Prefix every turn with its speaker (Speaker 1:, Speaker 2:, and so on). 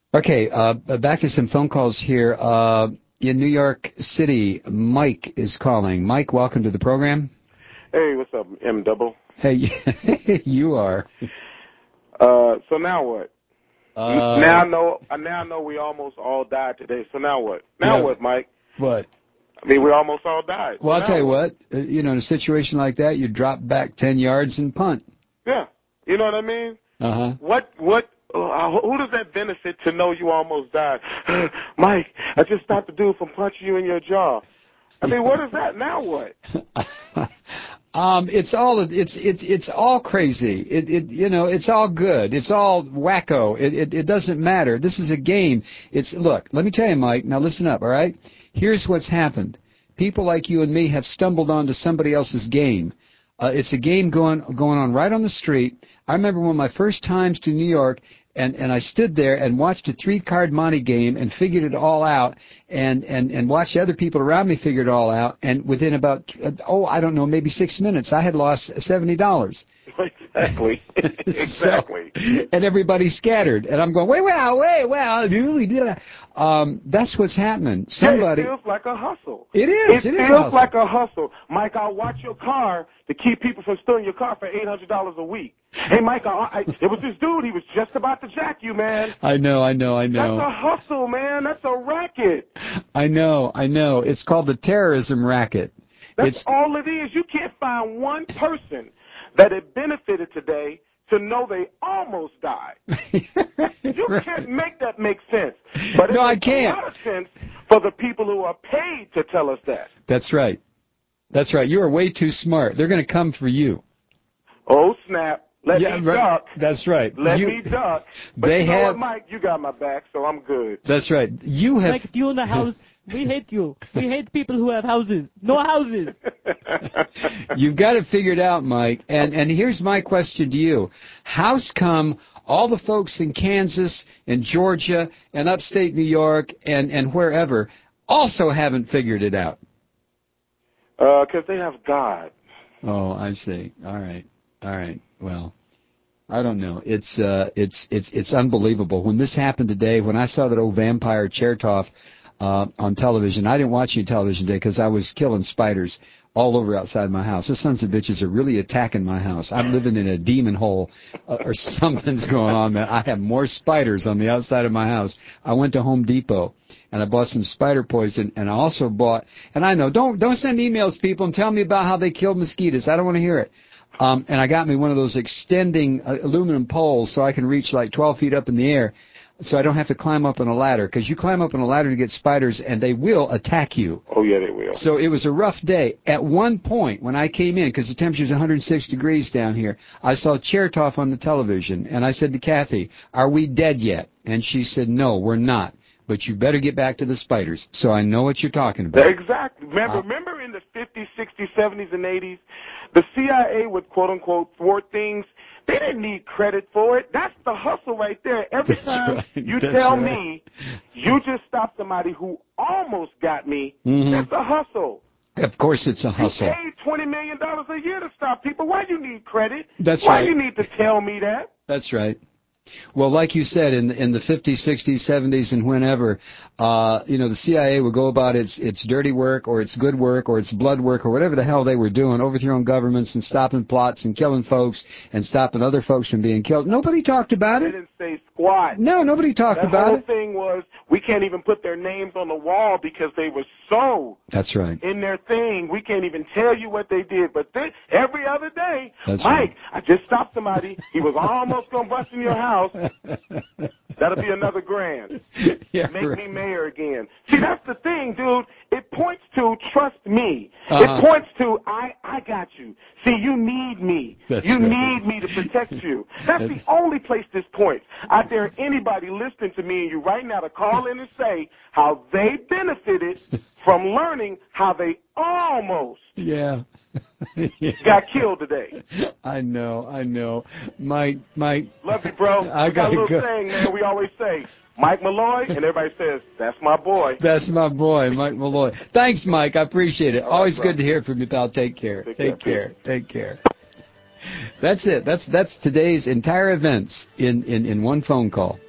Speaker 1: Okay, back to some phone calls here. In New York City, Mike is calling. Mike, welcome to the program.
Speaker 2: Hey, what's up, M Double?
Speaker 1: Hey, you are.
Speaker 2: So now what? Now I know we almost all died today. So now what? Now what, Mike?
Speaker 1: What?
Speaker 2: I mean, we almost all died.
Speaker 1: Well,
Speaker 2: so
Speaker 1: I'll tell you what. In a situation like that, you drop back 10 yards and punt.
Speaker 2: Yeah, you know what I mean.
Speaker 1: Uh-huh.
Speaker 2: Who does that benefit to know you almost died? Mike, I just stopped the dude from punching you in your jaw. I mean, what is that? Now what?
Speaker 1: It's all crazy. It's all good. It's all wacko. It doesn't matter. This is a game. Look, let me tell you, Mike. Now listen up, all right? Here's what's happened. People like you and me have stumbled onto somebody else's game. It's a game going on right on the street. I remember one of my first times to New York, and I stood there and watched a 3-card Monte game and figured it all out, and watched other people around me figure it all out, and within about, I don't know, maybe 6 minutes, I had lost $70.
Speaker 2: Exactly. Exactly.
Speaker 1: And everybody scattered, and I'm going, that's what's happening. Somebody.
Speaker 2: It feels like a hustle.
Speaker 1: It is.
Speaker 2: It feels like a hustle. Mike, I'll watch your car to keep people from stealing your car for $800 a week. Hey, Mike, it was this dude. He was just about to jack you, man.
Speaker 1: I know.
Speaker 2: That's a hustle, man. That's a racket.
Speaker 1: I know. It's called the terrorism racket.
Speaker 2: That's all it is. You can't find one person that it benefited today to know they almost died. You can't make that make sense. But
Speaker 1: I can't.
Speaker 2: A lot of sense for the people who are paid to tell us that.
Speaker 1: That's right. You are way too smart. They're going to come for you.
Speaker 2: Oh, snap. Let me duck.
Speaker 1: That's right.
Speaker 2: Let me duck. But you know what, Mike? You got my back, so I'm good.
Speaker 1: That's right. You have...
Speaker 3: Mike, do you own a house? We hate you. We hate people who have houses. No houses.
Speaker 1: You've got it figured out, Mike. And here's my question to you. How's come all the folks in Kansas and Georgia and upstate New York and wherever also haven't figured it out?
Speaker 2: Because they have God.
Speaker 1: Oh, I see. All right. Well, I don't know. It's unbelievable. When this happened today, when I saw that old vampire Chertoff on television, I didn't watch any television today because I was killing spiders all over outside my house. Those sons of bitches are really attacking my house. I'm living in a demon hole or something's going on, man. I have more spiders on the outside of my house. I went to Home Depot and I bought some spider poison, and I also bought, and I know, don't send emails, people, and tell me about how they killed mosquitoes. I don't want to hear it. And I got me one of those extending aluminum poles so I can reach like 12 feet up in the air so I don't have to climb up on a ladder, because you climb up on a ladder to get spiders and they will attack you.
Speaker 2: Oh, yeah, they will.
Speaker 1: So it was a rough day. At one point when I came in, because the temperature is 106 degrees down here, I saw Chertoff on the television, and I said to Kathy, "Are we dead yet?" And she said, "No, we're not. But you better get back to the spiders." So I know what you're talking about.
Speaker 2: Exactly. Remember in the 50s, 60s, 70s, and 80s, the CIA would, quote-unquote, thwart things. They didn't need credit for it. That's the hustle right there. Every time you tell me you just stopped somebody who almost got me, that's a hustle.
Speaker 1: Of course it's a hustle.
Speaker 2: You paid $20 million a year to stop people. Why do you need credit?
Speaker 1: That's
Speaker 2: Why
Speaker 1: right.
Speaker 2: do you need to tell me that?
Speaker 1: That's right. Well, like you said, in the 50s, 60s, 70s, and whenever, the CIA would go about its dirty work or its good work or its blood work or whatever the hell they were doing, overthrowing governments and stopping plots and killing folks and stopping other folks from being killed. Nobody talked about it.
Speaker 2: They didn't say squat.
Speaker 1: No, nobody talked about it.
Speaker 2: The whole thing was we can't even put their names on the wall because they were so
Speaker 1: That's right.
Speaker 2: in their thing. We can't even tell you what they did. But every other day,
Speaker 1: That's
Speaker 2: Mike,
Speaker 1: right.
Speaker 2: I just stopped somebody. He was almost going to bust in your house. That'll be another grand.
Speaker 1: Yeah,
Speaker 2: Make me mayor again. See, that's the thing, dude. It points to trust me.
Speaker 1: Uh-huh.
Speaker 2: It points to I got you. See, you need me.
Speaker 1: That's
Speaker 2: you
Speaker 1: right.
Speaker 2: need me to protect you. That's the only place this points. I dare anybody listening to me and you right now to call in and say how they benefited from learning how they almost got killed today.
Speaker 1: I know. Mike.
Speaker 2: Love you, bro.
Speaker 1: I
Speaker 2: got a little
Speaker 1: go.
Speaker 2: saying, man. We always say, Mike Malloy, and everybody says, that's my boy.
Speaker 1: That's my boy, Mike Malloy. Thanks, Mike. I appreciate it. Always good to hear from you, pal. Take care. Take care. That's it. That's today's entire events in one phone call.